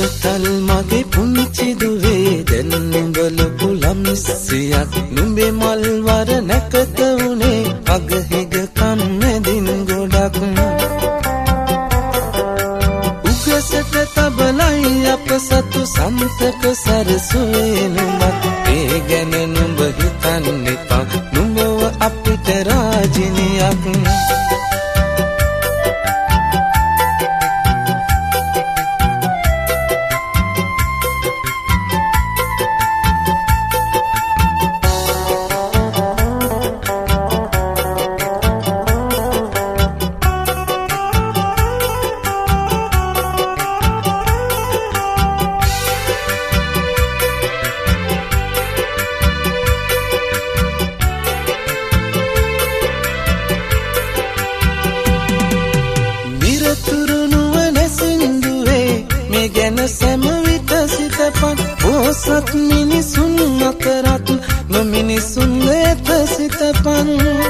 සුරතල් මගේ පුංචි දුවේ දැන් නුඹල පුලම්සියක් නුඹේ මල් වර නැකත උනේ අගහිග කම්මැදින් ගොඩක් උගසට තබලයි අප සතු සම්තක සරසුවේ නුඹත් ඒ ගැන නුඹ හිතන්න එපා නුඹව අපිට රාජිනියක් පොසත් මිනිසුන් අතරත් නොමිනිසුන් වෙත සිතපන්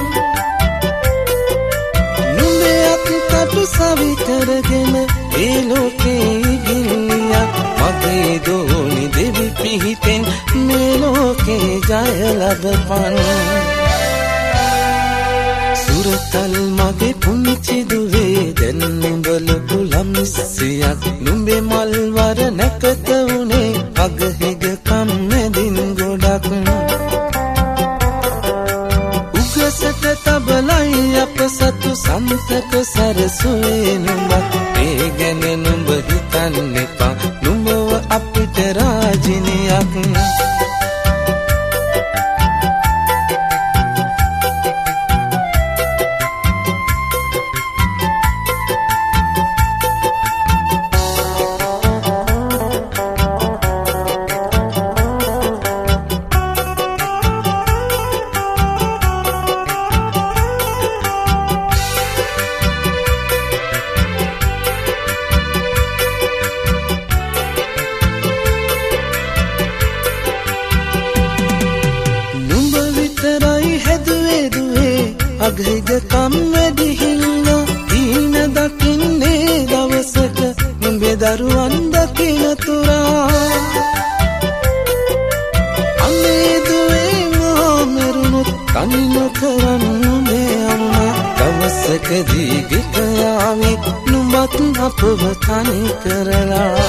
නුඹේ අත්කටු සවි කරගෙන ඒ ලෝකේ ගිල්ලියක් මගේ දෝනි දෙවි පිහිටෙන් මේ ලෝකේ ජය ලබපන් සුරතල් මගේ පුංචි දුවේ දැන් නුඹල පුලම්සියක් නුඹේ මල් වර නැකත උනේ අගහිග කම්මැදින් ගොඩක් උගසට තබලයි අප සතු සම්තක සරසුවේ නුඹත් ඒ ගැන නුඹ හිතන්න එපා නුඹව අපිට රාජිනියක් අගහිග කම්මැදි හින්දා දීන දකින්නේ දවසක නුඹේ දරුවන් දකින තුරා අනේ දුවේ මා මරුණොත් තනි නොකරන් නුඹේ අම්මා දවසකදී ගෙට යාවි නුඹත් අපව තනි කරලා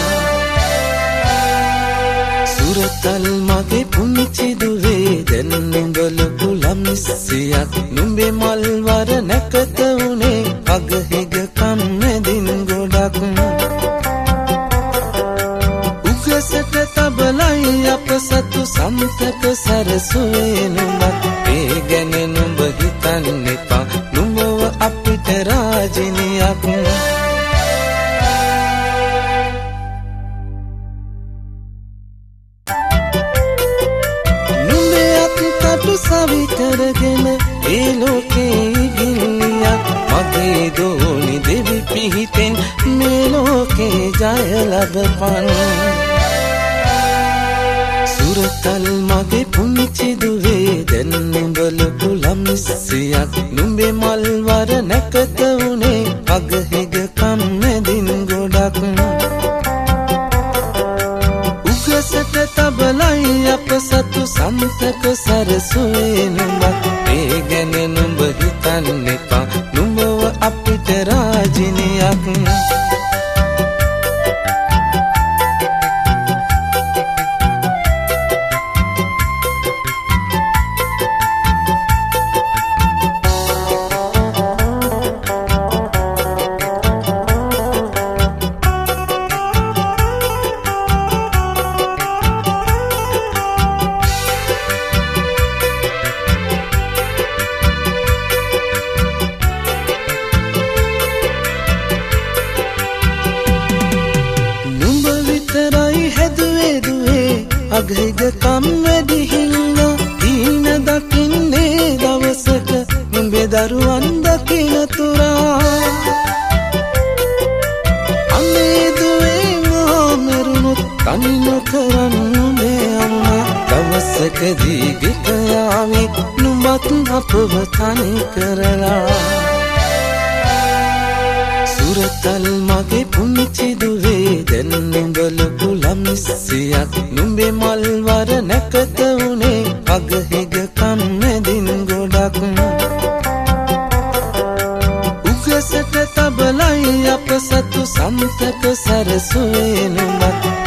සුරතල් මගේ පුංචි දුවේ දැන් නුඹල පුලම්සියක් නුඹේ මල් වර නැකත උනේ අගහිග කම්මැදින් ගොඩක් උගසට තබලයි අප සතු සම්තක සරසුවේ නුඹත් ඒ ගැන නුඹ හිතන්න එපා නුඹව අපිට රාජිනියක් සවි කරගෙන ඒ ලෝකේ ගිල්ලියක් මගේ දෝනි දෙවි පිහිටෙන් මේ ලෝකේ ජය ලබපන් සුරතල් මගේ පුංචි දුවේ දැන් නුඹල පුලම්සියක් නුඹේ මල් වර නැකත උනේ අගහිග කම්මැදින් ගොඩක් උගසට තබලයි අප සතු සම්තක සරසුවේ නුඹත් ඒ ගැන නුඹ හිතන්න එපා නුඹව අපිට රාජිනියක් අගහිග කම්මැදි හින්දා දීන දකින්නේ දවසක නුඹේ දරුවන් දකින තුරා අනේ දුවේ මා මරුණොත් තනි නොකරන් නුඹේ අම්මා දවසකදී ගෙට යාවි නුඹත් අපව තනි කරලා සුරතල් මගේ පුංචි දුවේ දැන් නුඹ ලොකු ළමිස්සියක් නුඹේ මල්වර නැකත උනේ අගහිග කම්මැදින් ගොඩක් උගසට තබලයි අප සතු සන්තක සරසුවේ නුඹත්